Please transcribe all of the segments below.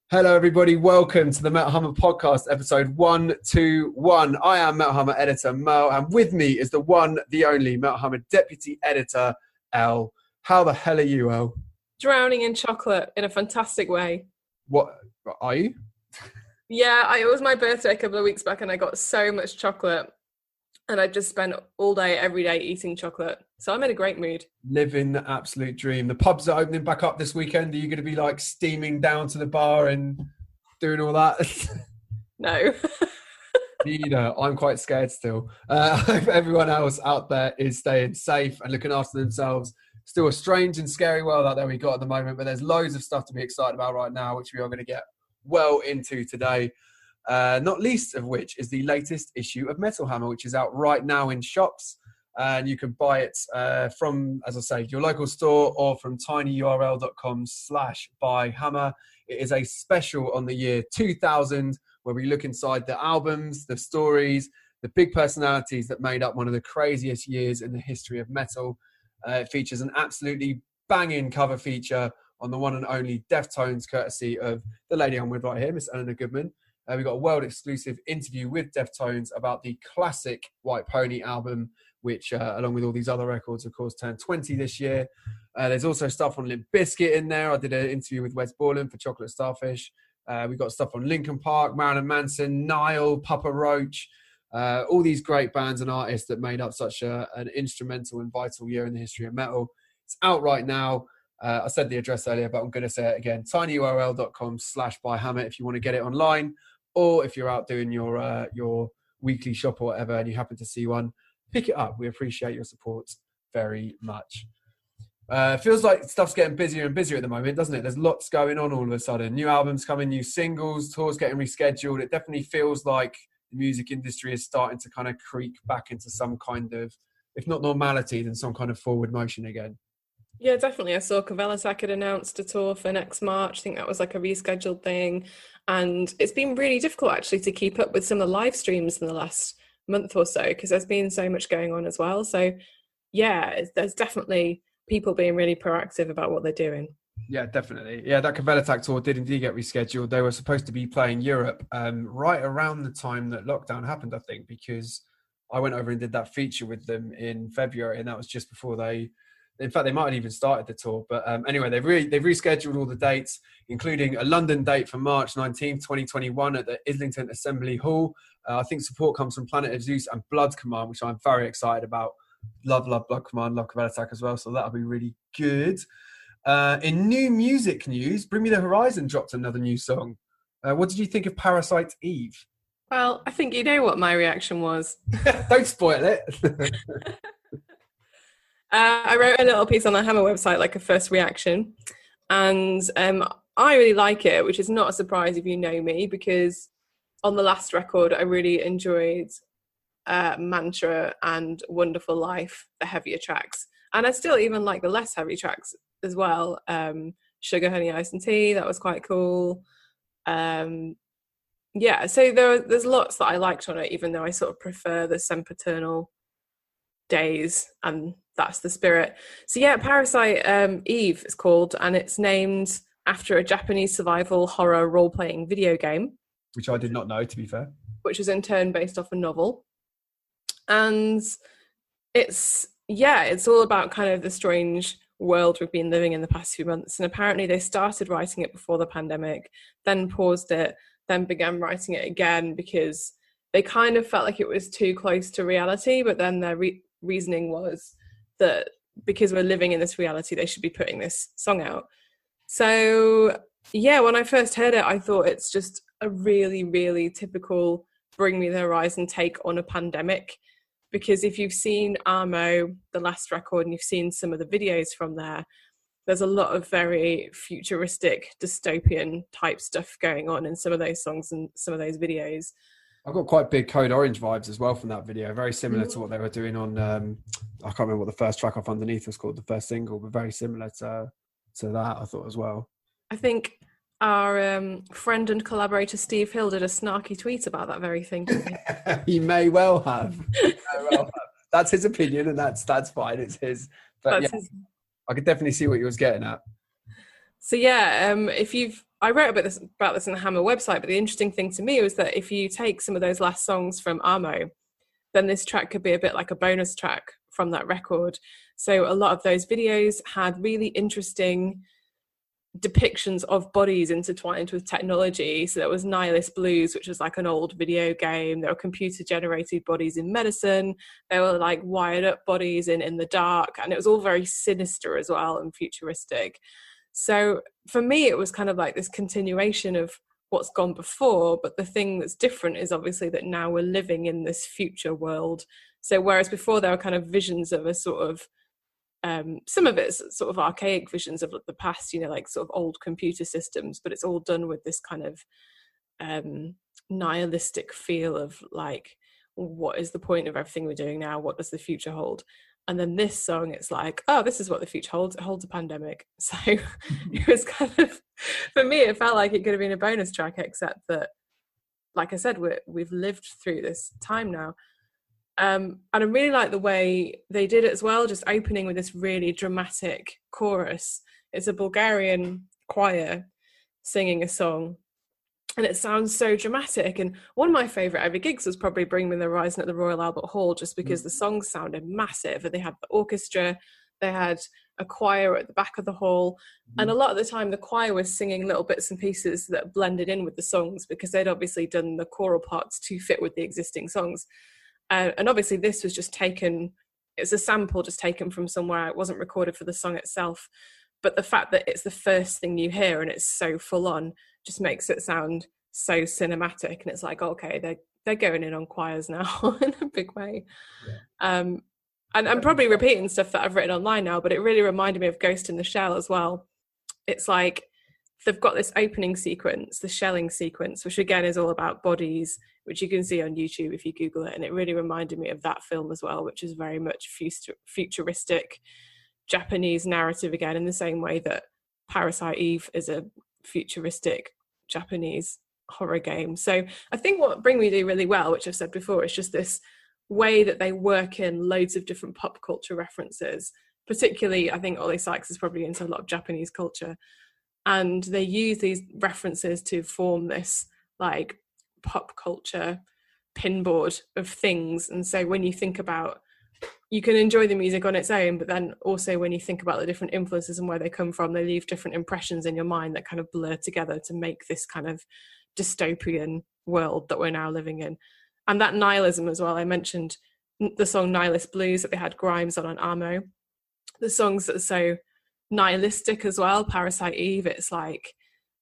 Hello, everybody. Welcome to the Metal Hammer podcast, episode 121. I am Metal Hammer editor Mo, and with me is the one, the only Metal Hammer deputy editor, Elle. How the hell are you, Elle? Drowning in chocolate in a fantastic way. What are you? Yeah, it was my birthday a couple of weeks back, and I got so much chocolate, and I just spent all day, every day eating chocolate. So I'm in a great mood. Living the absolute dream. The pubs are opening back up this weekend. Are you going to be like steaming down to the bar and doing all that? No. I'm quite scared still. I hope everyone else out there is staying safe and looking after themselves. Still a strange and scary world out there we got at the moment, but there's loads of stuff to be excited about right now, which we are going to get well into today. Not least of which is the latest issue of Metal Hammer, which is out right now in shops. And you can buy it from, as I say, your local store or from tinyurl.com/buyhammer. It is a special on the year 2000 where we look inside the albums, the stories, the big personalities that made up one of the craziest years in the history of metal. It features an absolutely banging cover feature on the one and only Deftones, courtesy of the lady I'm with right here, Miss Eleanor Goodman. We've got a world exclusive interview with Deftones about the classic White Pony album, which, along with all these other records, of course, turned 20 this year. There's also stuff on Limp Bizkit in there. I did an interview with Wes Borland for Chocolate Starfish. We've got stuff on Linkin Park, Marilyn Manson, Nile, Papa Roach, all these great bands and artists that made up such an instrumental and vital year in the history of metal. It's out right now. I said the address earlier, but I'm going to say it again. tinyurl.com/buyhammer if you want to get it online, or if you're out doing your weekly shop or whatever and you happen to see one, pick it up. We appreciate your support very much. Feels like stuff's getting busier and busier at the moment, doesn't it? There's lots going on all of a sudden. New albums coming, new singles, tours getting rescheduled. It definitely feels like the music industry is starting to kind of creep back into some kind of, if not normality, then some kind of forward motion again. Yeah, definitely. I saw Kvelertak had announced a tour for next March. I think that was like a rescheduled thing. And it's been really difficult actually to keep up with some of the live streams in the last month or so, because there's been so much going on as well. So yeah, there's definitely people being really proactive about what they're doing. Yeah, definitely. Yeah, that Kvelertak tour did indeed get rescheduled. They were supposed to be playing Europe right around the time that lockdown happened, I think, because I went over and did that feature with them in February, and that was just before they might have even started the tour. But anyway, they've rescheduled all the dates, including a London date for March 19th, 2021 at the Islington Assembly Hall. I think support comes from Planet of Zeus and Blood Command, which I'm very excited about. Love Blood Command, love Kvelertak as well, so that'll be really good. In new music news, Bring Me the Horizon dropped another new song. What did you think of Parasite Eve? Well, I think you know what my reaction was. Don't spoil it. I wrote a little piece on the Hammer website, like a first reaction. And I really like it, which is not a surprise if you know me, because on the last record, I really enjoyed Mantra and Wonderful Life, the heavier tracks. And I still even like the less heavy tracks as well. Sugar, Honey, Ice and Tea, that was quite cool. Yeah, so there's lots that I liked on it, even though I sort of prefer the sempiternal days, and that's the spirit. So yeah, Parasite Eve is called, and it's named after a Japanese survival horror role-playing video game. Which I did not know, to be fair. Which is in turn based off a novel. And it's all about kind of the strange world we've been living in the past few months. And apparently they started writing it before the pandemic, then paused it, then began writing it again because they kind of felt like it was too close to reality. But then their reasoning was that because we're living in this reality, they should be putting this song out. So yeah, when I first heard it, I thought it's just a really, really typical Bring Me the Horizon take on a pandemic. Because if you've seen Armo, the last record, and you've seen some of the videos from there, there's a lot of very futuristic, dystopian type stuff going on in some of those songs and some of those videos. I've got quite big Code Orange vibes as well from that video. Very similar to what they were doing on, I can't remember what the first track off Underneath was called, the first single, but very similar to that, I thought, as well. I think our friend and collaborator Steve Hill did a snarky tweet about that very thing. He may well have. That's his opinion, and that's fine. It's his. But yeah, I could definitely see what you was getting at. So yeah, I wrote about this on the Hammer website, but the interesting thing to me was that if you take some of those last songs from Amo, then this track could be a bit like a bonus track from that record. So a lot of those videos had really interesting depictions of bodies intertwined with technology. So there was Nihilist Blues, which was like an old video game. There were computer generated bodies in medicine. There were like wired up bodies in the dark, and it was all very sinister as well and futuristic. So for me, it was kind of like this continuation of what's gone before, but the thing that's different is obviously that now we're living in this future world. So whereas before there were kind of visions of a sort of some of it's sort of archaic visions of the past, you know, like sort of old computer systems, but it's all done with this kind of nihilistic feel of like, what is the point of everything we're doing now? What does the future hold? And then this song, it's like, oh, this is what the future holds. It holds a pandemic. So it was kind of, for me, it felt like it could have been a bonus track, except that, like I said, we've lived through this time now. And I really like the way they did it as well, just opening with this really dramatic chorus. It's a Bulgarian choir singing a song, and it sounds so dramatic. And one of my favourite ever gigs was probably Bring Me the Horizon at the Royal Albert Hall, just because the songs sounded massive. And they had the orchestra, they had a choir at the back of the hall, and a lot of the time the choir was singing little bits and pieces that blended in with the songs, because they'd obviously done the choral parts to fit with the existing songs. And obviously this was just taken, it's a sample just taken from somewhere. It wasn't recorded for the song itself, but the fact that it's the first thing you hear and it's so full on just makes it sound so cinematic. And it's like, okay, they're going in on choirs now in a big way. And I'm probably repeating stuff that I've written online now, but it really reminded me of Ghost in the Shell as well. It's like they've got this opening sequence, the shelling sequence, which again is all about bodies, which you can see on YouTube if you Google it. And it really reminded me of that film as well, which is very much futuristic Japanese narrative, again, in the same way that Parasite Eve is a futuristic Japanese horror game. So I think what Bring Me do really well, which I've said before, is just this way that they work in loads of different pop culture references. Particularly, I think Ollie Sykes is probably into a lot of Japanese culture. And they use these references to form this like pop culture pinboard of things. And so when you think about, you can enjoy the music on its own, but then also when you think about the different influences and where they come from, they leave different impressions in your mind that kind of blur together to make this kind of dystopian world that we're now living in. And that nihilism as well. I mentioned the song Nihilist Blues that they had Grimes on Amo. The songs that are so nihilistic as well, Parasite Eve, it's like,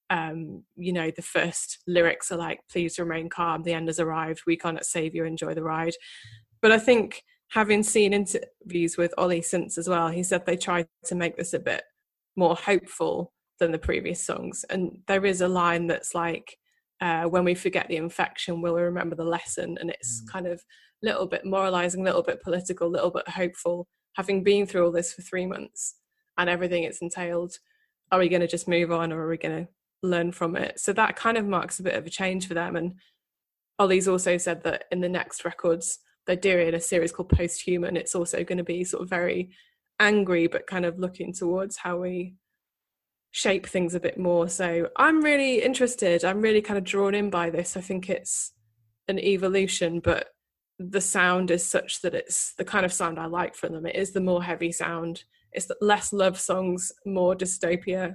you know, the first lyrics are like, please remain calm, the end has arrived, we cannot save you, enjoy the ride. But I think, having seen interviews with Ollie since as well, he said they tried to make this a bit more hopeful than the previous songs. And there is a line that's like, when we forget the infection, will we remember the lesson? And it's kind of a little bit moralizing, a little bit political, a little bit hopeful. Having been through all this for 3 months and everything it's entailed, are we going to just move on, or are we going to learn from it? So that kind of marks a bit of a change for them. And Ollie's also said that in the next records, they're doing a series called Posthuman. It's also going to be sort of very angry, but kind of looking towards how we shape things a bit more. So I'm really interested. I'm really kind of drawn in by this. I think it's an evolution, but the sound is such that it's the kind of sound I like from them. It is the more heavy sound. It's the less love songs, more dystopia.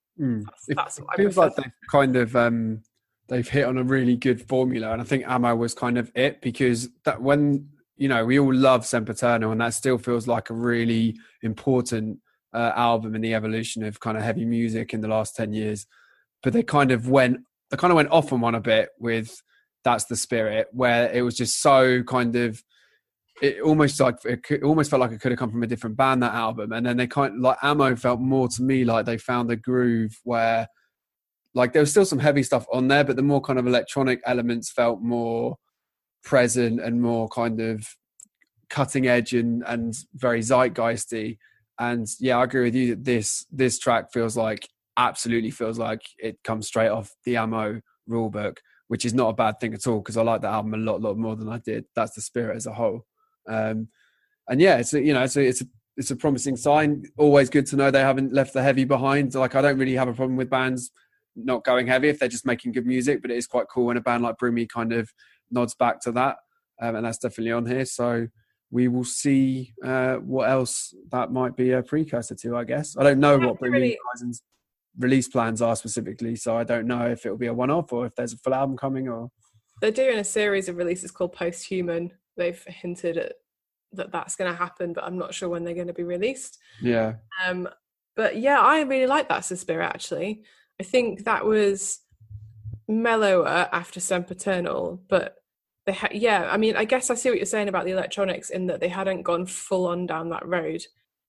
That's what I feels like they've kind of they've hit on a really good formula, and I think Amo was kind of it, because that, when, you know, we all love Sempiternal, and that still feels like a really important album in the evolution of kind of heavy music in the last 10 years. But they kind of went off on one a bit with That's the Spirit, where it was just so kind of, it almost felt like it could have come from a different band, that album. And then they kind of, like, Amo felt more to me like they found a groove where, like, there was still some heavy stuff on there, but the more kind of electronic elements felt more present and more kind of cutting edge and very zeitgeisty. And yeah, I agree with you that this track absolutely feels like it comes straight off the Amo rulebook, which is not a bad thing at all, because I like the album a lot more than I did That's the Spirit as a whole. And yeah, it's a it's a promising sign. Always good to know they haven't left the heavy behind. Like, I don't really have a problem with bands not going heavy if they're just making good music, but it is quite cool when a band like Broomy kind of nods back to that. And that's definitely on here. So we will see what else that might be a precursor to, I guess. I don't know what Broomy Horizon's release plans are specifically, so I don't know if it'll be a one-off or if there's a full album coming. Or they're doing a series of releases called Posthuman. They've hinted at that's going to happen, but I'm not sure when they're going to be released. Yeah. But yeah, I really like that Suspira, actually. I think that was mellower after Sempiternal, but I mean, I guess I see what you're saying about the electronics in that they hadn't gone full on down that road.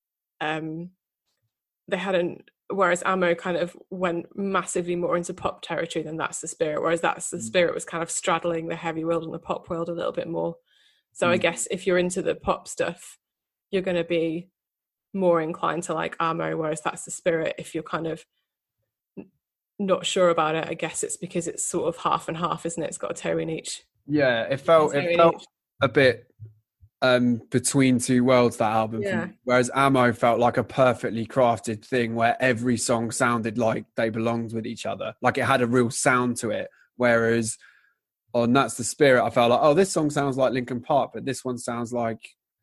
They hadn't, whereas Amo kind of went massively more into pop territory than That's the Spirit, whereas That's the Spirit was kind of straddling the heavy world and the pop world a little bit more. So I guess if you're into the pop stuff, you're going to be more inclined to like Amo, whereas That's the Spirit. If you're kind of not sure about it, I guess it's because it's sort of half and half, isn't it? It's got a toe in each. Yeah, it felt a bit between two worlds, that album. Yeah. Whereas Amo felt like a perfectly crafted thing where every song sounded like they belonged with each other. Like it had a real sound to it. Whereas on That's the Spirit, I felt like, oh, this song sounds like Linkin Park, but this one sounds like,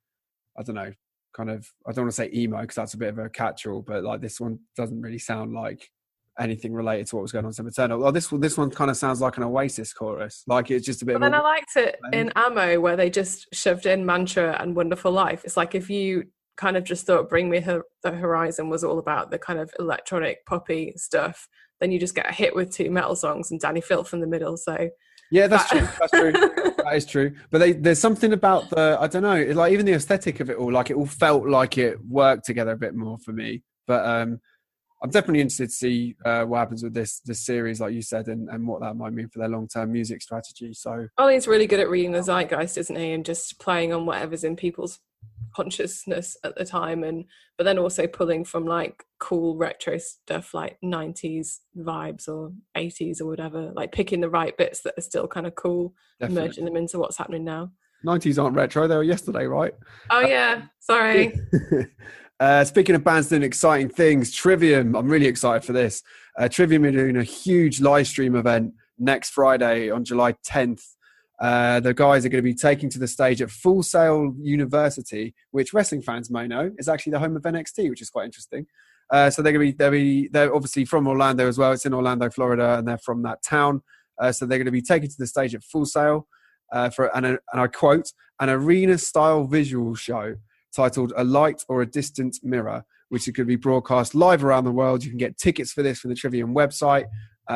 I don't know, kind of, I don't want to say emo because that's a bit of a catch-all, but like this one doesn't really sound like anything related to what was going on in Sempiternal. Oh, this one kind of sounds like an Oasis chorus. Like it's just a bit. But then I liked it in Amo where they just shoved in Mantra and Wonderful Life. It's like if you kind of just thought Bring Me the Horizon was all about the kind of electronic poppy stuff, then you just get a hit with two metal songs and Danny Filth in the middle. So yeah, that's true. That's true. That is true. But there's something about I don't know, like even the aesthetic of it all, like it all felt like it worked together a bit more for me. But I'm definitely interested to see what happens with this series, like you said, and what that might mean for their long-term music strategy. So Ollie's really good at reading the zeitgeist, isn't he? And just playing on whatever's in people's consciousness at the time, but then also pulling from like cool retro stuff like 90s vibes or 80s or whatever, like picking the right bits that are still kind of cool, and merging them into what's happening now. 90s aren't retro, they were yesterday, right? Oh yeah, sorry. Speaking of bands doing exciting things, Trivium, I'm really excited for this. Trivium are doing a huge live stream event next Friday on July 10th. The guys are going to be taking to the stage at Full Sail University, which wrestling fans may know is actually the home of NXT, which is quite interesting. So they're obviously from Orlando as well. It's in Orlando, Florida, and they're from that town. So they're going to be taken to the stage at Full Sail and I quote, an arena-style visual show titled A Light or a Distant Mirror, which is going to be broadcast live around the world. You can get tickets for this from the Trivium website.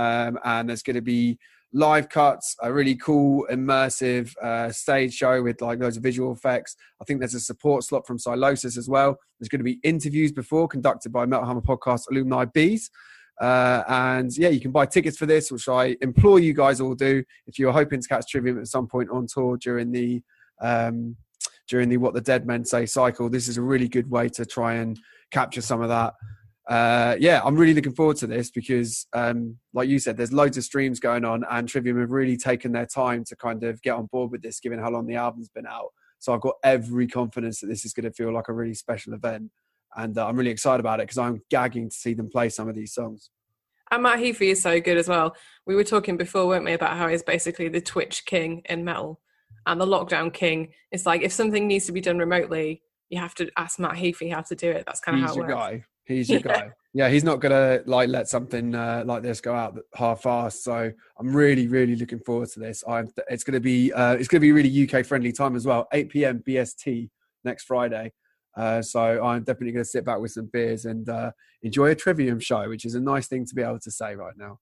And there's going to be live cuts, a really cool, immersive stage show with like loads of visual effects. I think there's a support slot from Silosis as well. There's going to be interviews conducted by Metal Hammer Podcast alumni bees. And yeah, you can buy tickets for this, which I implore you guys all do if you're hoping to catch Trivium at some point on tour during the What the Dead Men Say cycle. This is a really good way to try and capture some of that. Yeah, I'm really looking forward to this because, like you said, there's loads of streams going on and Trivium have really taken their time to kind of get on board with this, given how long the album's been out. So I've got every confidence that this is going to feel like a really special event. And I'm really excited about it because I'm gagging to see them play some of these songs. And Matt Heafy is so good as well. We were talking before, weren't we, about how he's basically the Twitch king in metal and the lockdown king. It's like if something needs to be done remotely, you have to ask Matt Heafy how to do it. That's kind of how it works. He's your guy. Yeah, he's not gonna like let something like this go out half-assed. So I'm really, really looking forward to this. It's gonna be really UK friendly time as well. 8 p.m. BST next Friday. So I'm definitely gonna sit back with some beers and enjoy a Trivium show, which is a nice thing to be able to say right now.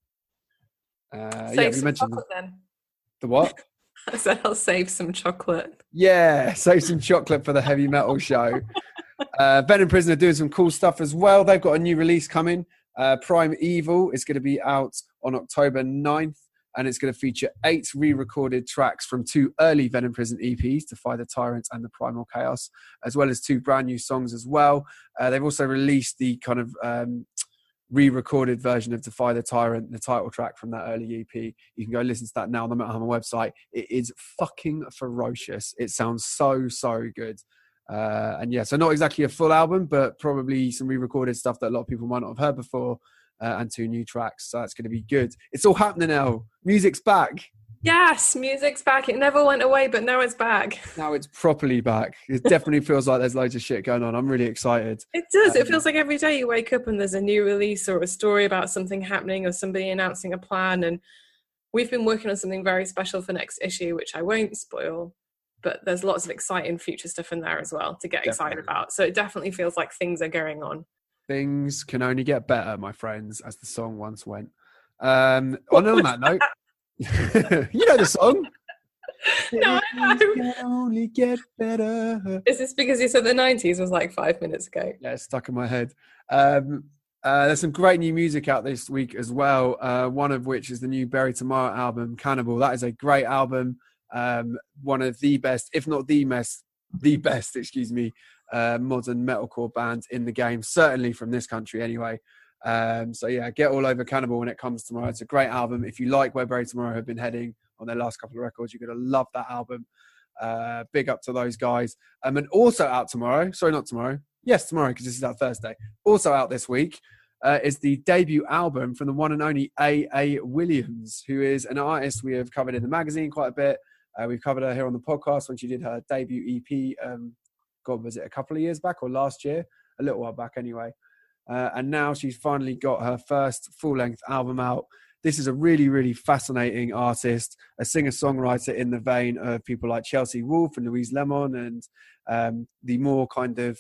Save some chocolate then. The what? I said I'll save some chocolate. Yeah, save some chocolate for the heavy metal show. Venom Prison are doing some cool stuff as well. They've got a new release coming. Prime Evil is going to be out on October 9th, and it's going to feature 8 re-recorded tracks from 2 early Venom Prison EPs, Defy the Tyrant and The Primal Chaos, as well as 2 brand new songs as well. They've also released the kind of re-recorded version of Defy the Tyrant, the title track from that early EP. You can go listen to that now on the Metal Hammer website. It is fucking ferocious. It sounds so, so good. And yeah, so not exactly a full album, but probably some re-recorded stuff that a lot of people might not have heard before, and 2 new tracks. So that's going to be good. It's all happening now. Music's back. Yes, music's back. It never went away, but now it's back. Now it's properly back. It definitely feels like there's loads of shit going on. I'm really excited. It does. It feels like every day you wake up and there's a new release or a story about something happening or somebody announcing a plan. And we've been working on something very special for next issue, which I won't spoil, but there's lots of exciting future stuff in there as well to get excited about. So it definitely feels like things are going on. Things can only get better, my friends, as the song once went. On that note, you know the song. No, I know. Can only get better. Is this because you said the 90s was like 5 minutes ago? Yeah, it's stuck in my head. There's some great new music out this week as well. One of which is the new Bury Tomorrow album, Cannibal. That is a great album. One of the best, if not the best, modern metalcore band in the game, certainly from this country anyway. So yeah, get all over Cannibal when it comes tomorrow. It's a great album. If you like where Bury Tomorrow have been heading on their last couple of records, you're going to love that album. Big up to those guys. And also out tomorrow, sorry, not tomorrow. Yes, tomorrow, because this is out Thursday. Also out this week is the debut album from the one and only A.A. Williams, who is an artist we have covered in the magazine quite a bit. We've covered her here on the podcast when she did her debut EP. God, was it a couple of years back or last year? A little while back anyway. And now she's finally got her first full-length album out. This is a really, really fascinating artist, a singer-songwriter in the vein of people like Chelsea Wolfe and Louise Lemon, and the more kind of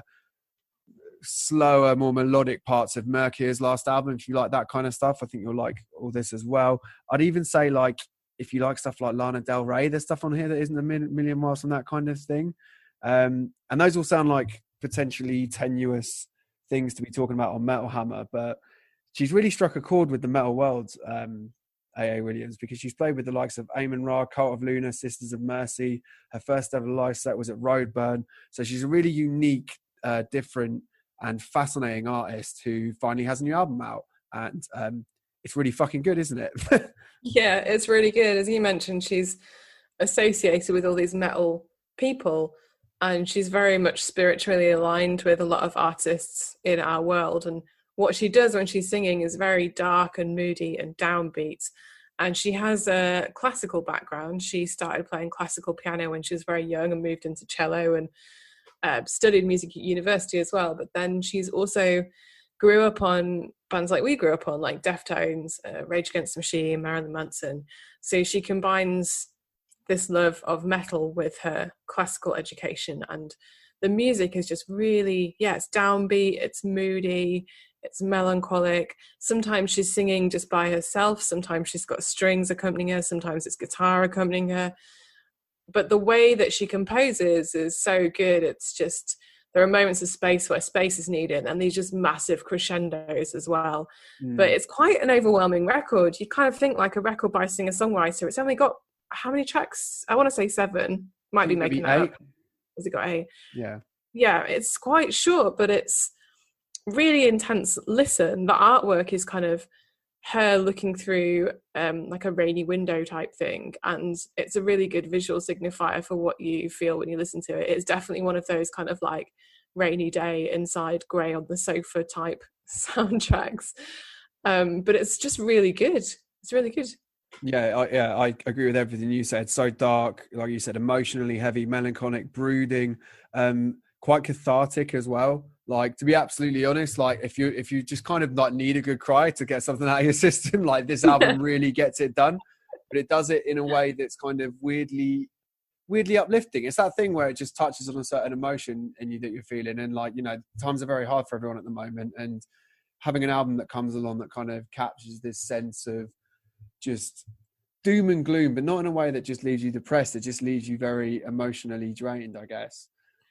slower, more melodic parts of Mercur's last album. If you like that kind of stuff, I think you'll like all this as well. I'd even say, like, if you like stuff like Lana Del Rey, there's stuff on here that isn't a million miles from that kind of thing. And those all sound like potentially tenuous things to be talking about on Metal Hammer, but she's really struck a chord with the metal world, A.A. Williams, because she's played with the likes of Amon Ra, Cult of Luna, Sisters of Mercy. Her first ever live set was at Roadburn. So she's a really unique, different and fascinating artist who finally has a new album out. And it's really fucking good, isn't it? Yeah, it's really good. As you mentioned, she's associated with all these metal people, and she's very much spiritually aligned with a lot of artists in our world. And what she does when she's singing is very dark and moody and downbeat. And she has a classical background. She started playing classical piano when she was very young and moved into cello and studied music at university as well. But then she's also grew up on bands like we grew up on, like Deftones, Rage Against the Machine, Marilyn Manson. So she combines this love of metal with her classical education, and the music is just really, it's downbeat, it's moody, it's melancholic. Sometimes she's singing just by herself, sometimes she's got strings accompanying her, sometimes it's guitar accompanying her, but the way that she composes is so good. It's just, there are moments of space where space is needed, and these just massive crescendos as well. But it's quite an overwhelming record. You kind of think like a record by a singer-songwriter. It's only got how many tracks? I want to say 7. Might be making that up. Has it got 8? Yeah, it's quite short, but it's really intense listen. The artwork is kind of her looking through like a rainy window type thing, and it's a really good visual signifier for what you feel when you listen to it. It's definitely one of those kind of like rainy day inside grey on the sofa type soundtracks, but it's just really good. It's really good. I agree with everything you said. So dark, like you said, emotionally heavy, melancholic, brooding, quite cathartic as well. Like, to be absolutely honest, like if you just kind of like need a good cry to get something out of your system, like this album really gets it done. But it does it in a way that's kind of weirdly uplifting. It's that thing where it just touches on a certain emotion in you that you're feeling. And like, you know, times are very hard for everyone at the moment. And having an album that comes along that kind of captures this sense of just doom and gloom, but not in a way that just leaves you depressed. It just leaves you very emotionally drained, I guess.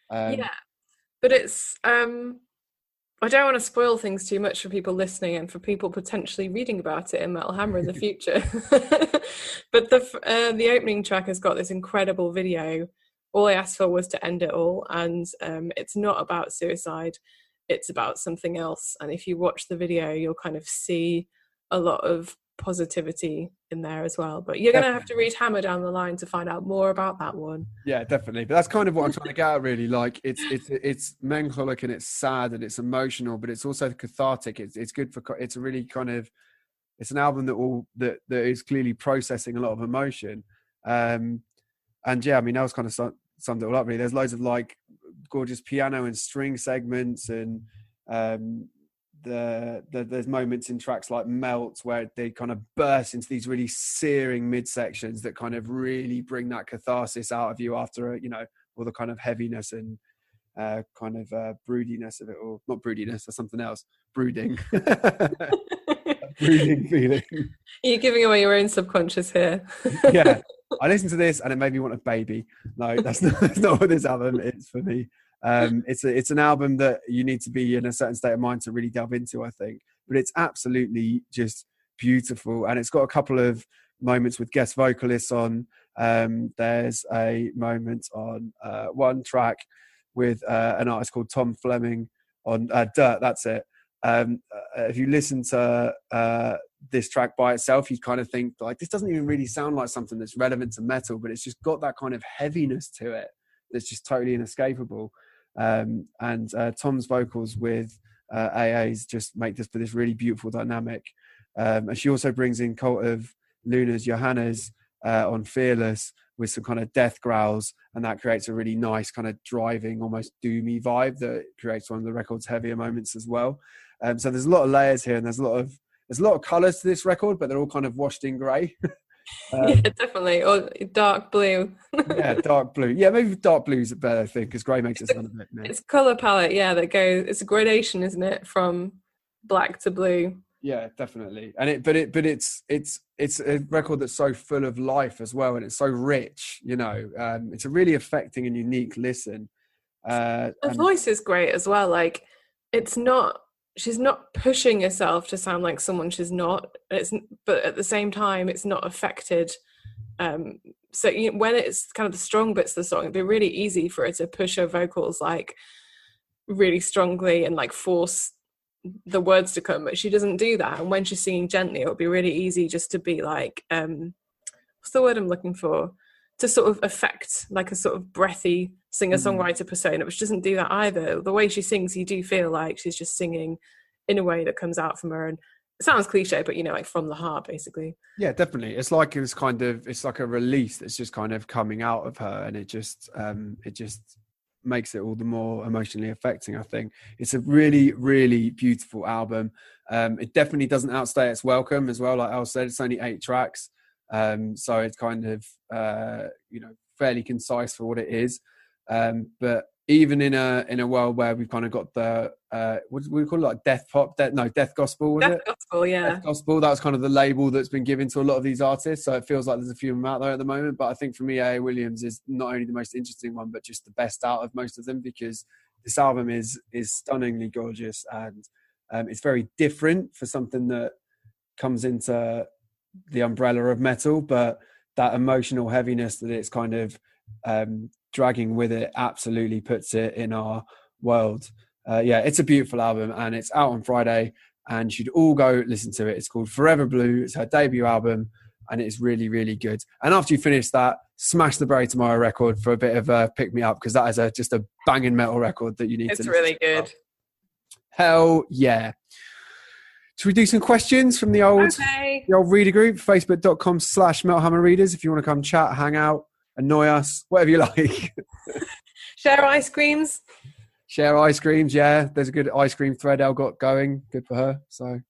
But it's I don't want to spoil things too much for people listening and for people potentially reading about it in Metal Hammer in the future. But the opening track has got this incredible video. All I asked for was to end it all, and it's not about suicide, it's about something else. And if you watch the video, you'll kind of see a lot of positivity in there as well. But you're going to have to read Hammer down the line to find out more about that one. Yeah, definitely. But that's kind of what I'm trying to get at, really. Like, it's melancholic and it's sad and it's emotional, but it's also cathartic. It's good for. It's a really kind of. It's an album that is clearly processing a lot of emotion. And yeah, I mean, that was kind of summed it all up. Really, there's loads of like gorgeous piano and string segments, and there's moments in tracks like Melt where they kind of burst into these really searing midsections that kind of really bring that catharsis out of you after all the kind of heaviness and kind of broodiness of it all. Not broodiness, that's something else. Brooding. Brooding feeling. You're giving away your own subconscious here. Yeah, I listened to this and it made me want a baby. No, that's not what this album is for me. It's an album that you need to be in a certain state of mind to really delve into, I think. But it's absolutely just beautiful, and it's got a couple of moments with guest vocalists on. There's a moment on one track with an artist called Tom Fleming on Dirt. That's it. If you listen to this track by itself, you kind of think like this doesn't even really sound like something that's relevant to metal, but it's just got that kind of heaviness to it that's just totally inescapable. And Tom's vocals with AA's just make this for this really beautiful dynamic. And she also brings in Cult of Luna's Johannes on Fearless with some kind of death growls, and that creates a really nice kind of driving, almost doomy vibe that creates one of the record's heavier moments as well. So there's a lot of layers here, and there's a lot of colours to this record, but they're all kind of washed in grey. Yeah, definitely. Or dark blue. Yeah, dark blue. Yeah, maybe dark blue is better, I think, because grey makes it sound a bit. It's colour palette, yeah, that goes. It's a gradation, isn't it, from black to blue? Yeah, definitely. And it's a record that's so full of life as well, and it's so rich. It's a really affecting and unique listen. Her voice is great as well. Like, she's not pushing herself to sound like someone she's not. But at the same time, it's not affected. So when it's kind of the strong bits of the song, it'd be really easy for her to push her vocals like really strongly and like force the words to come, but she doesn't do that. And when she's singing gently, it would be really easy just to be like, what's the word I'm looking for? To sort of affect like a sort of breathy singer-songwriter persona, which doesn't do that either. The way she sings, you do feel like she's just singing in a way that comes out from her, and it sounds cliche, but like from the heart, basically. Yeah, definitely. It's like it's like a release that's just kind of coming out of her, and it just makes it all the more emotionally affecting. I think it's a really, really beautiful album. It definitely doesn't outstay its welcome as well. Like Al said, it's only 8 tracks, so it's kind of fairly concise for what it is. But even in a world where we've kind of got the what do we call it, like death gospel, was it? Gospel, yeah. Death gospel. That was kind of the label that's been given to a lot of these artists. So it feels like there's a few of them out there at the moment. But I think for me, A.A. Williams is not only the most interesting one, but just the best out of most of them, because this album is stunningly gorgeous, and it's very different for something that comes into the umbrella of metal, but that emotional heaviness that it's kind of dragging with it absolutely puts it in our world. It's a beautiful album, and it's out on Friday, and you should all go listen to it. It's called Forever Blue. It's her debut album, and it's really, really good. And after you finish that, smash the Bury Tomorrow record for a bit of a pick me up, because that is just a banging metal record that you need to listen to. It's really good. Hell yeah. Should we do some questions from the old reader group, facebook.com/metalhammerreaders, if you want to come chat, hang out, annoy us, whatever you like. Share ice creams. Share ice creams, yeah. There's a good ice cream thread Elle got going. Good for her. So.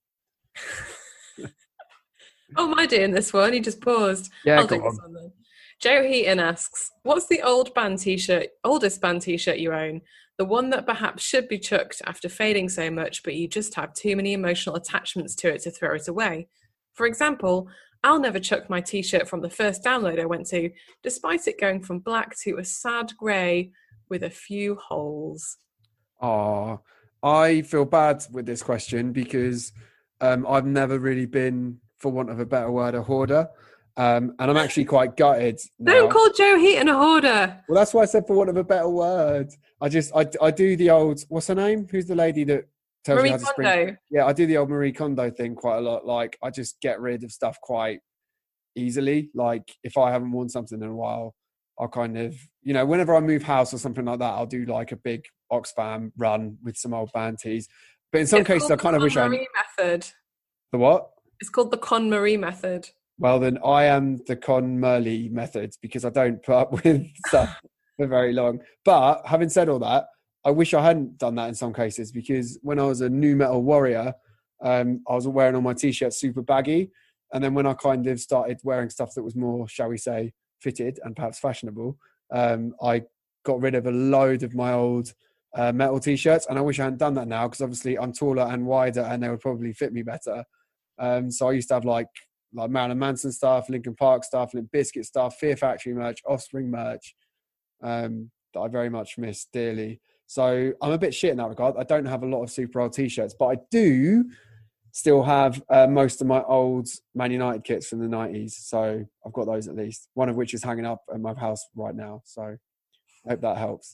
Oh, am I doing this one? You just paused. Yeah, I'll do this one then. Joe Heaton asks, what's the oldest band t-shirt you own? The one that perhaps should be chucked after fading so much, but you just have too many emotional attachments to it to throw it away. For example, I'll never chuck my t-shirt from the first download I went to, despite it going from black to a sad grey with a few holes. Oh, I feel bad with this question because I've never really been, for want of a better word, a hoarder. And I'm actually quite gutted now. Don't call Joe Heaton a hoarder. Well, that's why I said for want of a better word. I do the old, what's her name? Who's the lady that tells you Marie how to spring. Kondo. Yeah, I do the old Marie Kondo thing quite a lot. Like, I just get rid of stuff quite easily. Like, if I haven't worn something in a while, I'll kind of, whenever I move house or something like that, I'll do like a big Oxfam run with some old band tees. But in some cases, I kind of wish I hadn't. Marie method. The what? It's called the Con Marie method. Well, then I am the Con Merly method, because I don't put up with stuff for very long. But having said all that, I wish I hadn't done that in some cases, because when I was a nu metal warrior, I was wearing all my t-shirts super baggy. And then when I kind of started wearing stuff that was more, shall we say, fitted and perhaps fashionable, I got rid of a load of my old metal t-shirts. And I wish I hadn't done that now, because obviously I'm taller and wider and they would probably fit me better. So I used to have like Marilyn Manson stuff, Linkin Park stuff, Limp Bizkit stuff, Fear Factory merch, Offspring merch, that I very much miss dearly. So I'm a bit shit in that regard. I don't have a lot of super old t-shirts, but I do still have most of my old Man United kits from the 90s. So I've got those at least, one of which is hanging up at my house right now. So I hope that helps.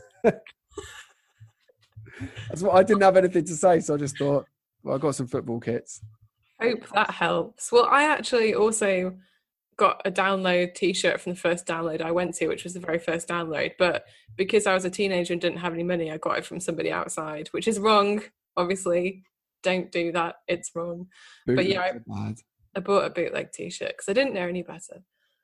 That's what I didn't have anything to say. So I just thought, well, I got some football kits. Hope that helps. Well, I actually also got a download t-shirt from the first download I went to, which was the very first download. But because I was a teenager and didn't have any money, I got it from somebody outside, which is wrong, obviously. Don't do that. It's wrong. But yeah, I bought a bootleg t-shirt because I didn't know any better.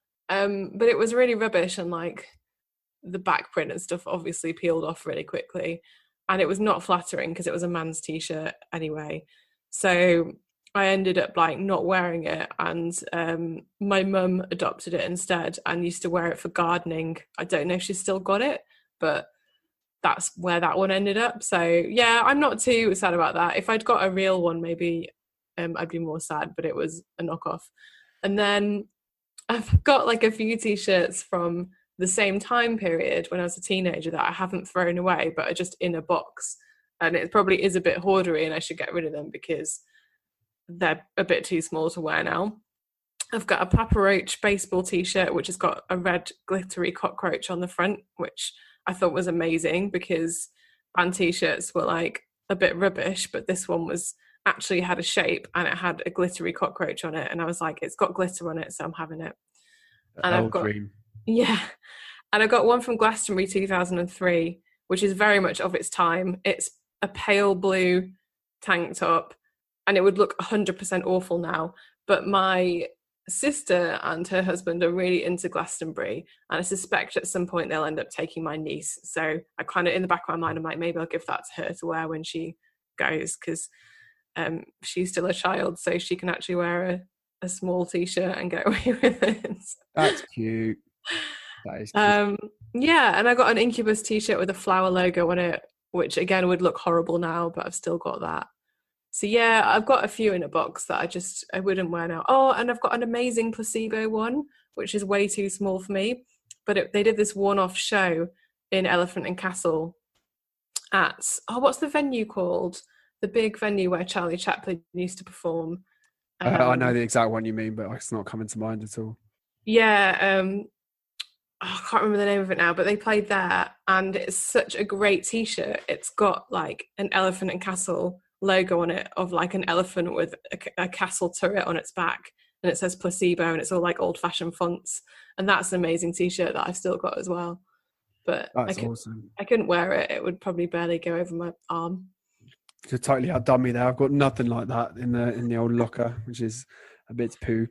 But it was really rubbish, and like the back print and stuff obviously peeled off really quickly. And it was not flattering because it was a man's t-shirt anyway. So I ended up like not wearing it, and my mum adopted it instead and used to wear it for gardening. I don't know if she's still got it, but that's where that one ended up. So yeah, I'm not too sad about that. If I'd got a real one, maybe I'd be more sad, but it was a knockoff. And then I've got like a few t-shirts from the same time period when I was a teenager that I haven't thrown away, but are just in a box. And it probably is a bit hoardery and I should get rid of them because they're a bit too small to wear now. I've got a Papa Roach baseball t-shirt, which has got a red glittery cockroach on the front, which I thought was amazing because band t-shirts were like a bit rubbish, but this one was actually had a shape and it had a glittery cockroach on it. And I was like, it's got glitter on it, so I'm having it. And I've got, yeah. And I got one from Glastonbury 2003, which is very much of its time. It's a pale blue tank top, and it would look 100% awful now. But my sister and her husband are really into Glastonbury, and I suspect at some point they'll end up taking my niece. So I kind of, in the back of my mind, I'm like, maybe I'll give that to her to wear when she goes, because she's still a child, so she can actually wear a small t-shirt and get away with it. That's cute. That is cute. Yeah, and I got an Incubus t-shirt with a flower logo on it, which again would look horrible now, but I've still got that. So yeah, I've got a few in a box that I wouldn't wear now. Oh, and I've got an amazing Placebo one, which is way too small for me. But they did this one-off show in Elephant and Castle at, what's the venue called? The big venue where Charlie Chaplin used to perform. I know the exact one you mean, but it's not coming to mind at all. Yeah, I can't remember the name of it now, but they played there, and it's such a great t-shirt. It's got like an Elephant and Castle logo on it of like an elephant with a castle turret on its back, and it says Placebo, and it's all like old-fashioned fonts, and that's an amazing t-shirt that I've still got as well. But awesome. I couldn't wear it. It would probably barely go over my arm. You totally outdone me there. I've got nothing like that in the old locker, which is a bit poo.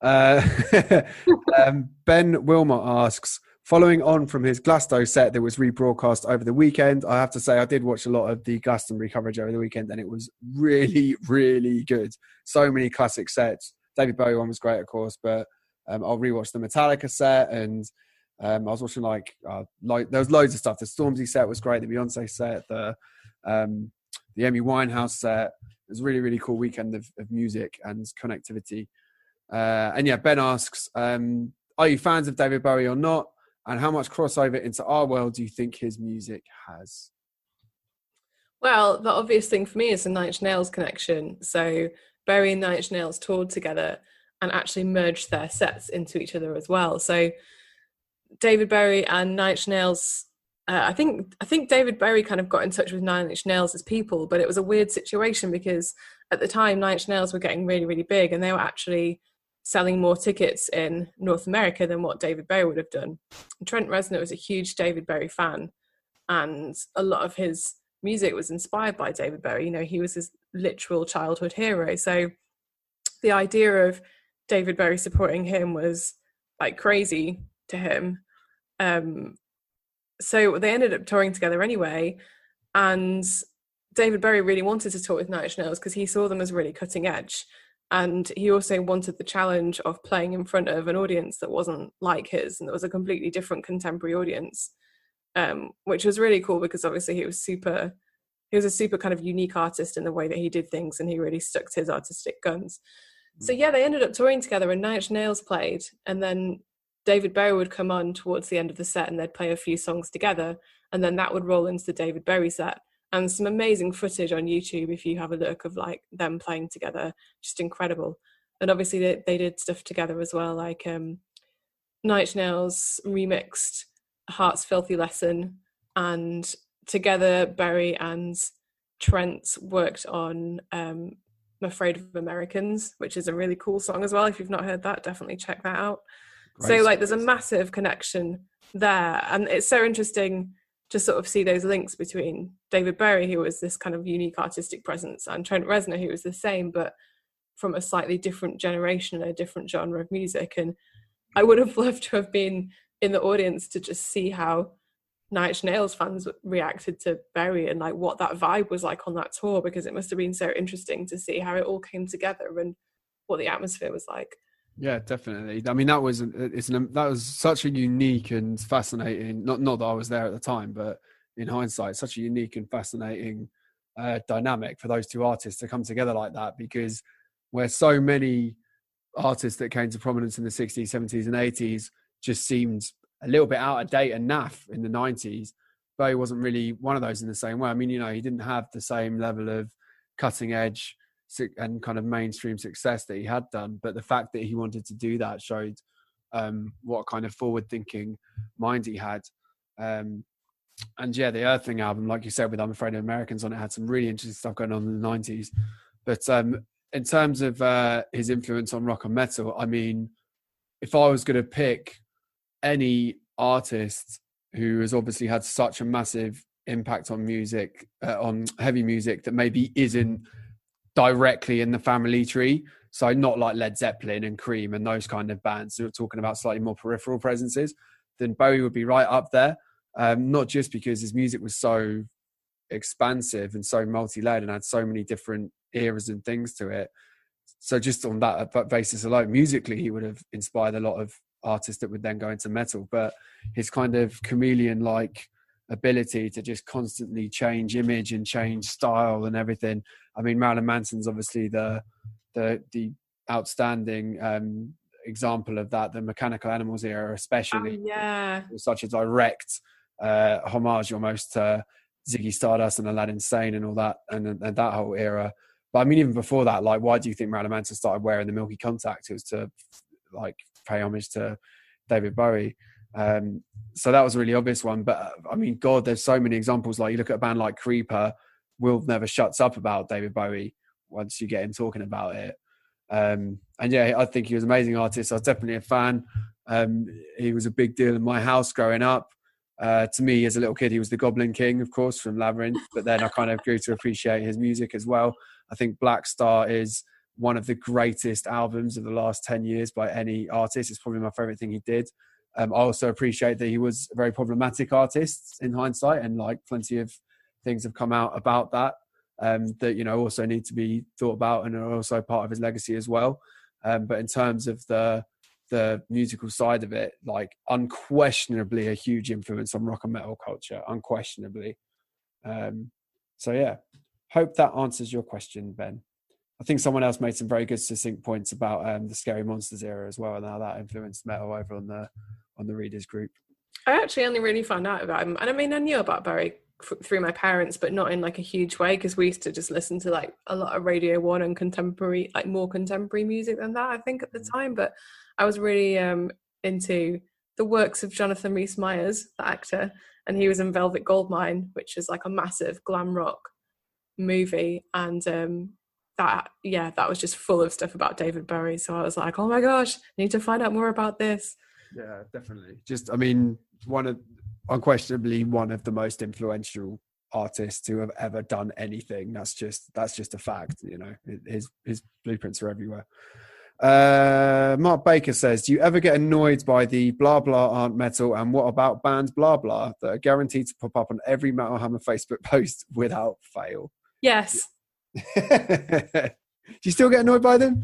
Ben Wilmot asks, following on from his Glasto set that was rebroadcast over the weekend, I have to say I did watch a lot of the Glastonbury coverage over the weekend, and it was really, really good. So many classic sets. David Bowie one was great, of course, but I'll rewatch the Metallica set, and I was watching like there was loads of stuff. The Stormzy set was great. The Beyonce set, the Amy Winehouse set. It was a really, really cool weekend of music and connectivity. And yeah, Ben asks, are you fans of David Bowie or not? And how much crossover into our world do you think his music has? Well, the obvious thing for me is the Nine Inch Nails connection. So Bowie and Nine Inch Nails toured together and actually merged their sets into each other as well. So David Bowie and Nine Inch Nails I think David Bowie kind of got in touch with Nine Inch Nails as people, but it was a weird situation because at the time Nine Inch Nails were getting really, really big, and they were actually selling more tickets in North America than what David Bowie would have done. And Trent Reznor was a huge David Bowie fan, and a lot of his music was inspired by David Bowie. You know, he was his literal childhood hero. So the idea of David Bowie supporting him was like crazy to him. So they ended up touring together anyway, and David Bowie really wanted to tour with Nine Inch Nails because he saw them as really cutting edge, and he also wanted the challenge of playing in front of an audience that wasn't like his, and that was a completely different contemporary audience, which was really cool because obviously he was a super kind of unique artist in the way that he did things, and he really stuck to his artistic guns. So yeah, they ended up touring together, and Nine Inch Nails played, and then David Bowie would come on towards the end of the set and they'd play a few songs together, and then that would roll into the David Bowie set. And some amazing footage on YouTube if you have a look of like them playing together, just incredible. And obviously they did stuff together as well, like Nine Inch Nails remixed Heart's Filthy Lesson, and together Bowie and Trent worked on I'm Afraid of Americans, which is a really cool song as well. If you've not heard that, definitely check that out. Great. So like there's a massive connection there, and it's so interesting to sort of see those links between David Bowie, who was this kind of unique artistic presence, and Trent Reznor, who was the same but from a slightly different generation and a different genre of music. And I would have loved to have been in the audience to just see how Nine Inch Nails fans reacted to Bowie and like what that vibe was like on that tour, because it must have been so interesting to see how it all came together and what the atmosphere was like. Yeah, definitely. I mean, that was such a unique and fascinating. Not that I was there at the time, but in hindsight, such a unique and fascinating dynamic for those two artists to come together like that. Because where so many artists that came to prominence in the 60s, 70s, and 80s just seemed a little bit out of date and naff in the 90s, Bowie wasn't really one of those in the same way. I mean, you know, he didn't have the same level of cutting edge and kind of mainstream success that he had done, but the fact that he wanted to do that showed what kind of forward-thinking mind he had. And yeah, the Earthling album, like you said, with I'm Afraid of Americans on it, had some really interesting stuff going on in the 90s. But in terms of his influence on rock and metal, I mean, if I was going to pick any artist who has obviously had such a massive impact on music, on heavy music, that maybe isn't directly in the family tree, so not like Led Zeppelin and Cream and those kind of bands who are talking about slightly more peripheral presences, then Bowie would be right up there. Not just because his music was so expansive and so multi-layered and had so many different eras and things to it. So just on that basis alone, musically, he would have inspired a lot of artists that would then go into metal. But his kind of chameleon-like ability to just constantly change image and change style and everything. I mean, Marilyn Manson's obviously the outstanding example of that. The Mechanical Animals era, especially, was such a direct homage almost to Ziggy Stardust and Aladdin Sane and all that, and that whole era. But I mean, even before that, like, why do you think Marilyn Manson started wearing the Milky Contact? It was to like pay homage to David Bowie. So that was a really obvious one. But I mean, God, there's so many examples. Like, you look at a band like Creeper, Will never shuts up about David Bowie once you get him talking about it. And yeah, I think he was an amazing artist. I was definitely a fan. He was a big deal in my house growing up. To me, as a little kid, he was the Goblin King, of course, from Labyrinth. But then I kind of grew to appreciate his music as well. I think Black Star is one of the greatest albums of the last 10 years by any artist. It's probably my favorite thing he did. I also appreciate that he was a very problematic artist in hindsight, and like plenty of things have come out about that, that, you know, also need to be thought about and are also part of his legacy as well. But in terms of the musical side of it, like, unquestionably a huge influence on rock and metal culture, unquestionably. So yeah, hope that answers your question, Ben. I think someone else made some very good succinct points about the Scary Monsters era as well, and how that influenced metal over on the readers group. I actually only really found out about him, and I mean, I knew about Bowie through my parents, but not in like a huge way, because we used to just listen to like a lot of Radio 1 and contemporary, like more contemporary music than that, I think, at the time. But I was really into the works of Jonathan Rhys-Meyers, the actor, and he was in Velvet Goldmine, which is like a massive glam rock movie, and that was just full of stuff about David Bowie. So I was like, oh my gosh, I need to find out more about this. Yeah, definitely. Just, I mean, unquestionably one of the most influential artists who have ever done anything. That's just a fact. You know, his blueprints are everywhere. Mark Baker says, do you ever get annoyed by the blah blah aren't metal, and what about bands blah blah that are guaranteed to pop up on every Metal Hammer Facebook post without fail? Yes. Do you still get annoyed by them?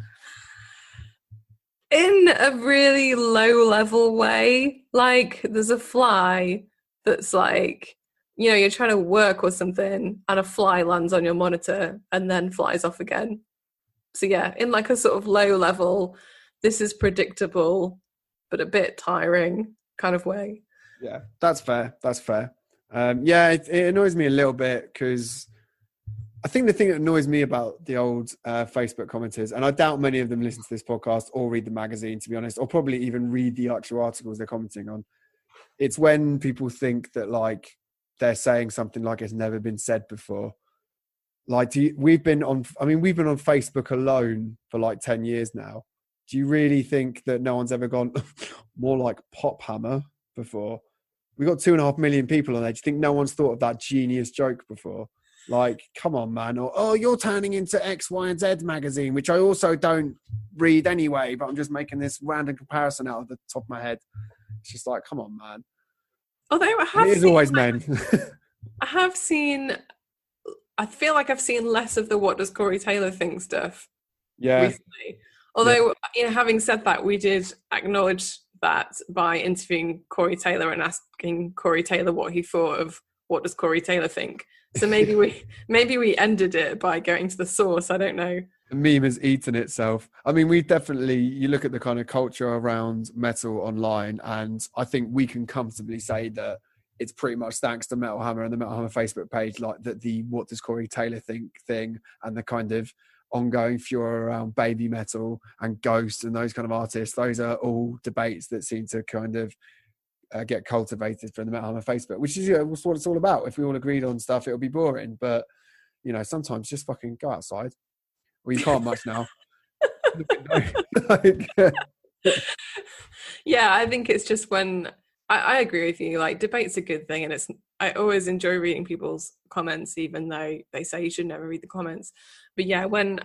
In a really low level way. Like, there's a fly that's like, you know, you're trying to work or something and a fly lands on your monitor and then flies off again. So yeah, in like a sort of low level, this is predictable but a bit tiring kind of way. Yeah, that's fair. Yeah, it annoys me a little bit because I think the thing that annoys me about the old Facebook commenters, and I doubt many of them listen to this podcast or read the magazine, to be honest, or probably even read the actual articles they're commenting on. It's when people think that like they're saying something like it's never been said before. Like, we've been on Facebook alone for like 10 years now. Do you really think that no one's ever gone more like Pop Hammer before? We got 2.5 million people on there. Do you think no one's thought of that genius joke before? Like, come on, man. Or, oh, you're turning into X, Y, and Z magazine, which I also don't read anyway, but I'm just making this random comparison out of the top of my head. It's just like, come on, man. Although it is always men. I feel like I've seen less of the what does Corey Taylor think stuff recently. Although, you know, having said that, we did acknowledge that by interviewing Corey Taylor and asking Corey Taylor what he thought of what does Corey Taylor think. So maybe we ended it by going to the source. I don't know. The meme has eaten itself. I mean, you look at the kind of culture around metal online, and I think we can comfortably say that it's pretty much thanks to Metal Hammer and the Metal Hammer Facebook page, like that the what does Corey Taylor think thing, and the kind of ongoing furor around baby metal and Ghost and those kind of artists. Those are all debates that seem to kind of get cultivated from the Metal Hammer Facebook, which is what it's all about. If we all agreed on stuff, it'll be boring. But, you know, sometimes just fucking go outside. Well, you can't much now. Yeah, I think it's just when I agree with you. Like, debate's a good thing, and I always enjoy reading people's comments, even though they say you should never read the comments. But yeah, when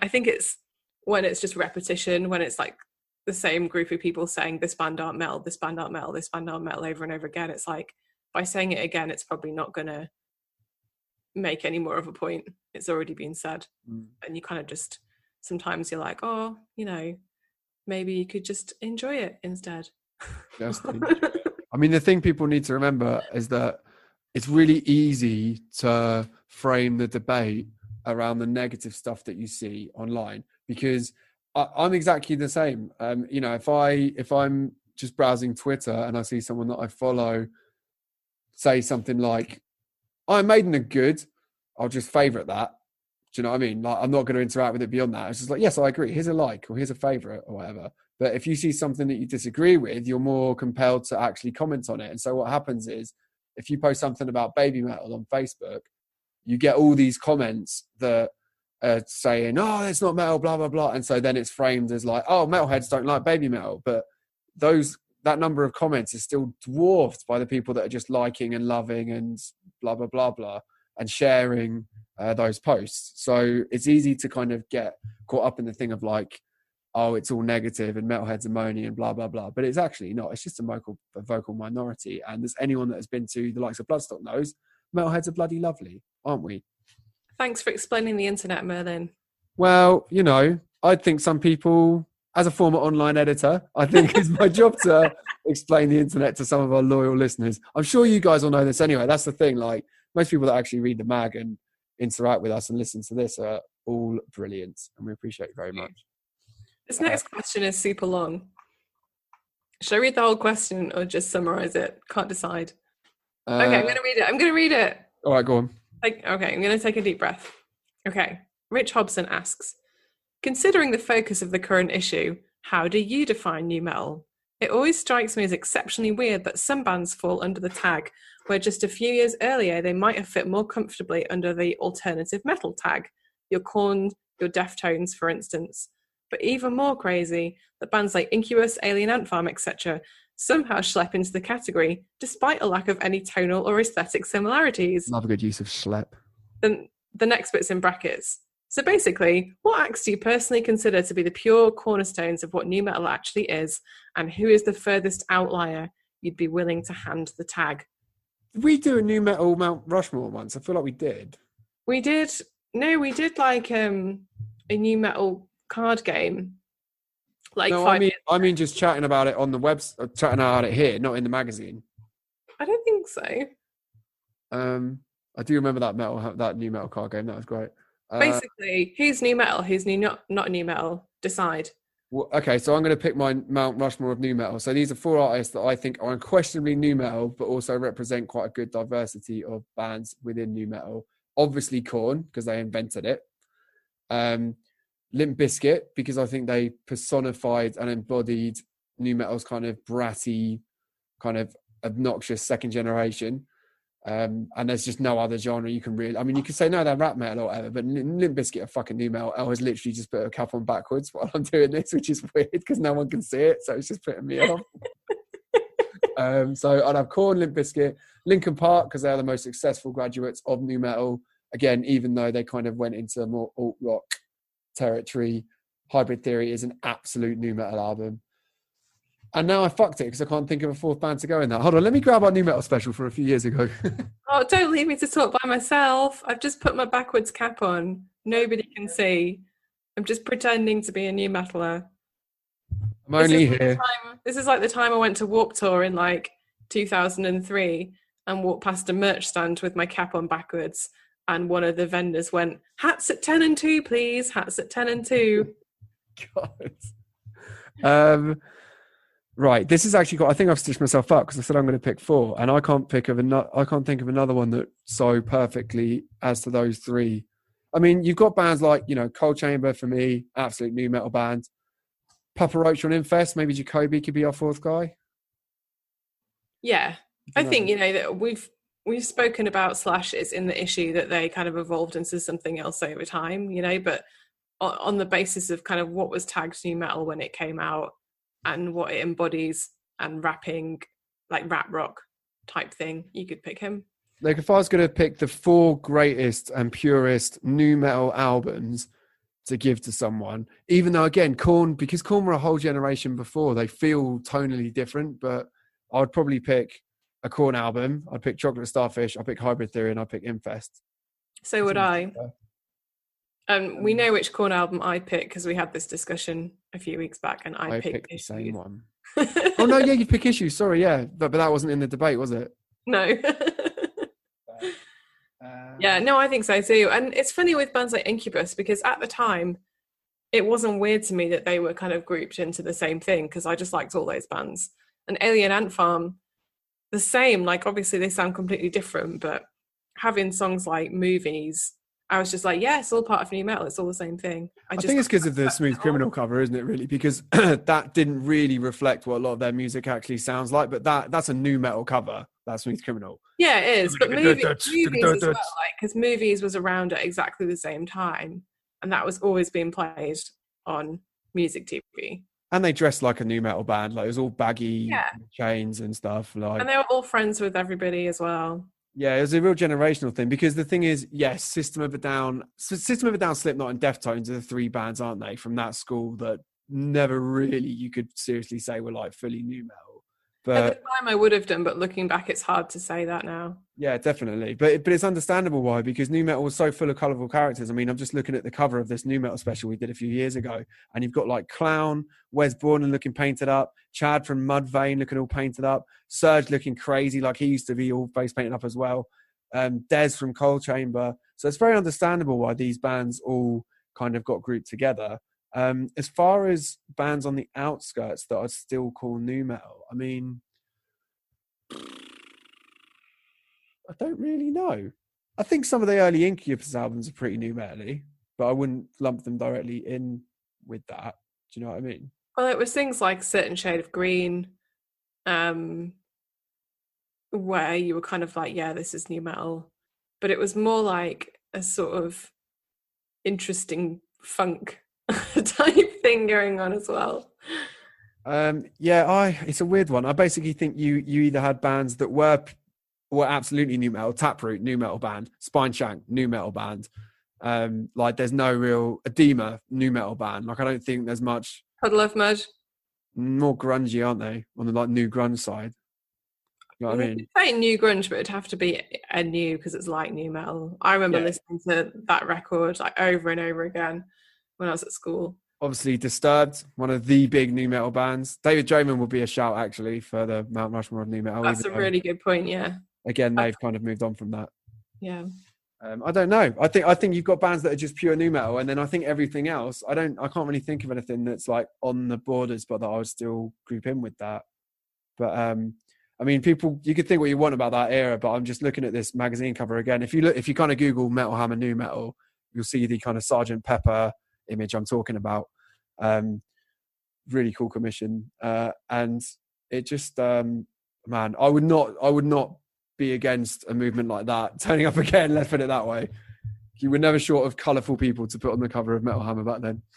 it's just repetition, when it's like the same group of people saying this band aren't metal, this band aren't metal, this band aren't metal over and over again, it's like by saying it again, it's probably not gonna make any more of a point. It's already been said, and you kind of just sometimes you're like, oh, you know, maybe you could just enjoy it instead. Just I mean, the thing people need to remember is that it's really easy to frame the debate around the negative stuff that you see online, because I'm exactly the same. You know, if I'm just browsing Twitter and I see someone that I follow say something like, Iron Maiden are good, I'll just favourite that. Do you know what I mean? Like, I'm not going to interact with it beyond that. It's just like, yes, I agree. Here's a like, or here's a favourite, or whatever. But if you see something that you disagree with, you're more compelled to actually comment on it. And so what happens is, if you post something about baby metal on Facebook, you get all these comments that are saying, oh, it's not metal, blah, blah, blah. And so then it's framed as like, oh, metalheads don't like baby metal. But that number of comments is still dwarfed by the people that are just liking and loving and blah, blah, blah, blah, and sharing those posts. So it's easy to kind of get caught up in the thing of like, oh, it's all negative and metalheads are moany and blah, blah, blah. But it's actually not. It's just a vocal minority. And as anyone that has been to the likes of Bloodstock knows, metalheads are bloody lovely, aren't we? Thanks for explaining the internet, Merlin. Well, you know, I think some people, as a former online editor, I think it's my job to explain the internet to some of our loyal listeners. I'm sure you guys all know this anyway. That's the thing. Like, most people that actually read the mag and interact with us and listen to this are all brilliant, and we appreciate it very much. This next question is super long. Should I read the whole question or just summarize it? Can't decide. Okay, I'm going to read it. All right, go on. Okay, I'm going to take a deep breath. Okay, Rich Hobson asks, considering the focus of the current issue, how do you define new metal? It always strikes me as exceptionally weird that some bands fall under the tag, where just a few years earlier they might have fit more comfortably under the alternative metal tag. Your Korn, your Deftones, for instance. But even more crazy that bands like Incubus, Alien Ant Farm, etc. somehow schlep into the category, despite a lack of any tonal or aesthetic similarities. Love a good use of schlep. Then the next bit's in brackets. So basically, what acts do you personally consider to be the pure cornerstones of what nu metal actually is, and who is the furthest outlier you'd be willing to hand the tag? Did we do a nu metal Mount Rushmore once? I feel like we did. We did like a nu metal card game. Like no, 5 years I mean just chatting about it on the web, chatting about it here, not in the magazine. I don't think so. I do remember that nu metal card game. That was great. Basically, who's nu metal? Who's not nu metal? Decide. Well, okay, so I'm going to pick my Mount Rushmore of nu metal. So these are 4 artists that I think are unquestionably nu metal, but also represent quite a good diversity of bands within nu metal. Obviously, Korn, because they invented it. Limp Bizkit, because I think they personified and embodied nu metal's kind of bratty, kind of obnoxious second generation. And there's just no other genre you can really. I mean, you could say no, they're rap metal or whatever, but Limp Bizkit are fucking nu metal. I was literally just put a cap on backwards while I'm doing this, which is weird because no one can see it, so it's just putting me off. So I'd have Korn, Limp Bizkit, Linkin Park, because they're the most successful graduates of nu metal. Again, even though they kind of went into more alt rock territory, Hybrid Theory is an absolute nu metal album. And now I fucked it because I can't think of a 4th band to go in that. Hold on, let me grab our nu metal special from a few years ago. Oh, don't leave me to talk by myself. I've just put my backwards cap on. Nobody can see. I'm just pretending to be a nu metaler. I'm only here. This is like the time I went to Warped Tour in like 2003 and walked past a merch stand with my cap on backwards. And one of the vendors went, hats at 10 and 2, please. Hats at 10 and 2. God. Right, this is actually I think I've stitched myself up because I said I'm going to pick 4, and I can't think of another one that so perfectly as to those 3. I mean, you've got bands like, Cold Chamber for me, absolute nu metal band. Papa Roach on Infest, maybe Jacoby could be our 4th guy. Yeah, I think that we've spoken about slashes in the issue that they kind of evolved into something else over time, but on the basis of kind of what was tagged nu metal when it came out and what it embodies and rapping, like rap rock type thing, you could pick him. Like if I was going to pick the 4 greatest and purest nu metal albums to give to someone, even though again because Korn were a whole generation before, they feel tonally different, but I would probably pick a Korn album. I'd pick Chocolate Starfish, I'd pick Hybrid Theory, and I'd pick Infest. So would I. We know which Korn album I'd pick because we had this discussion a few weeks back, and I picked the same one. Oh no, yeah, you'd pick Issues. Sorry, yeah, but that wasn't in the debate, was it? No. Yeah, no, I think so too. And it's funny with bands like Incubus because at the time, it wasn't weird to me that they were kind of grouped into the same thing because I just liked all those bands. And Alien Ant Farm, the same. Like obviously they sound completely different, but having songs like Movies, I was just like, yeah, it's all part of nu metal. It's all the same thing. I think it's because of the Smooth Criminal cover, isn't it, really? Because that didn't really reflect what a lot of their music actually sounds like. But that's a nu metal cover, that Smooth Criminal. Yeah, it is. But movies as well, because Movies was around at exactly the same time. And that was always being played on music TV. And they dressed like a nu metal band. Like it was all baggy chains and stuff. And they were all friends with everybody as well. Yeah, it was a real generational thing because the thing is, yes, System of a Down, Slipknot, and Deftones are the 3 bands, aren't they, from that school that never really you could seriously say were like fully nu metal. But at the time, I would have done, but looking back, it's hard to say that now. Yeah, definitely. But it's understandable why, because nu metal was so full of colourful characters. I mean, I'm just looking at the cover of this nu metal special we did a few years ago, and you've got like Clown, Wes Borland looking painted up, Chad from Mudvayne looking all painted up, Serge looking crazy like he used to be, all face painted up as well, Dez from Cold Chamber. So it's very understandable why these bands all kind of got grouped together. As far as bands on the outskirts that I'd still call nu metal, I mean, I don't really know. I think some of the early Incubus albums are pretty nu metal-y, but I wouldn't lump them directly in with that. Do you know what I mean? Well, it was things like a certain shade of green, where you were kind of like, yeah, this is new metal. But it was more like a sort of interesting funk type thing going on as well. It's a weird one. I basically think you either had bands that were absolutely new metal, Taproot, new metal band, Spineshank, new metal band. Like there's no real Edema, new metal band. Like I don't think there's much. Puddle of Mud. More grungy, aren't they? On the like new grunge side. You know what I mean? Say new grunge, but it'd have to be a new because it's like new metal. I remember listening to that record like over and over again when I was at school. Obviously, Disturbed, one of the big new metal bands. David Draymond would be a shout actually for the Mount Rushmore of new metal. That's a really good point. Yeah. Again, they've kind of moved on from that. Yeah. I don't know. I think you've got bands that are just pure new metal, and then I think everything else. I can't really think of anything that's like on the borders, but that I would still group in with that. But I mean, people, you could think what you want about that era, but I'm just looking at this magazine cover again. If you kind of Google Metal Hammer new metal, you'll see the kind of Sergeant Pepper image I'm talking about. Really cool commission, and it just man, I would not be against a movement like that turning up again. Let's put it that way. You were never short of colourful people to put on the cover of Metal Hammer back then.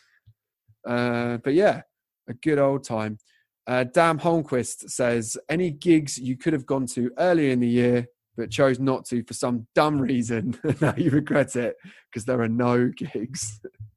But yeah, a good old time. Dam Holmquist says, any gigs you could have gone to earlier in the year but chose not to for some dumb reason, now you regret it because there are no gigs.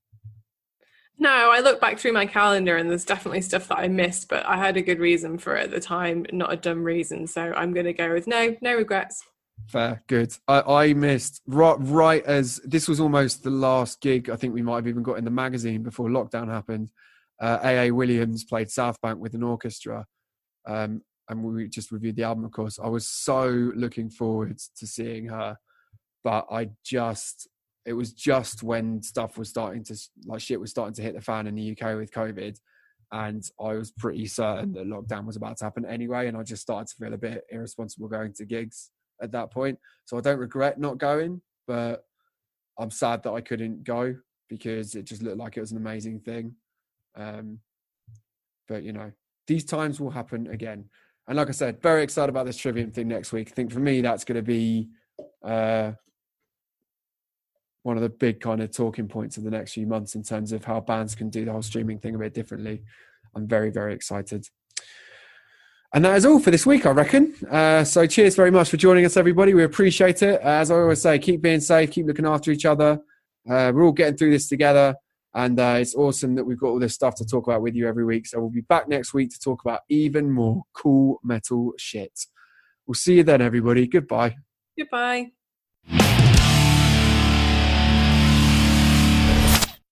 No, I look back through my calendar and there's definitely stuff that I missed, but I had a good reason for it at the time, not a dumb reason. So I'm going to go with no regrets. Fair, good. I missed right as this was almost the last gig I think we might have even got in the magazine before lockdown happened. A.A. Williams played South Bank with an orchestra, and we just reviewed the album, of course. I was so looking forward to seeing her, but it was just when stuff was starting to, like shit was starting to hit the fan in the UK with COVID, and I was pretty certain that lockdown was about to happen anyway, and I just started to feel a bit irresponsible going to gigs at that point. So I don't regret not going, but I'm sad that I couldn't go because it just looked like it was an amazing thing. But you know, these times will happen again. And like I said, very excited about this Trivium thing next week. I think for me, that's going to be one of the big kind of talking points of the next few months in terms of how bands can do the whole streaming thing a bit differently. I'm very, very excited. And that is all for this week, I reckon. So cheers very much for joining us, everybody. We appreciate it. As I always say, keep being safe, keep looking after each other. We're all getting through this together. And it's awesome that we've got all this stuff to talk about with you every week. So we'll be back next week to talk about even more cool metal shit. We'll see you then, everybody. Goodbye. Goodbye.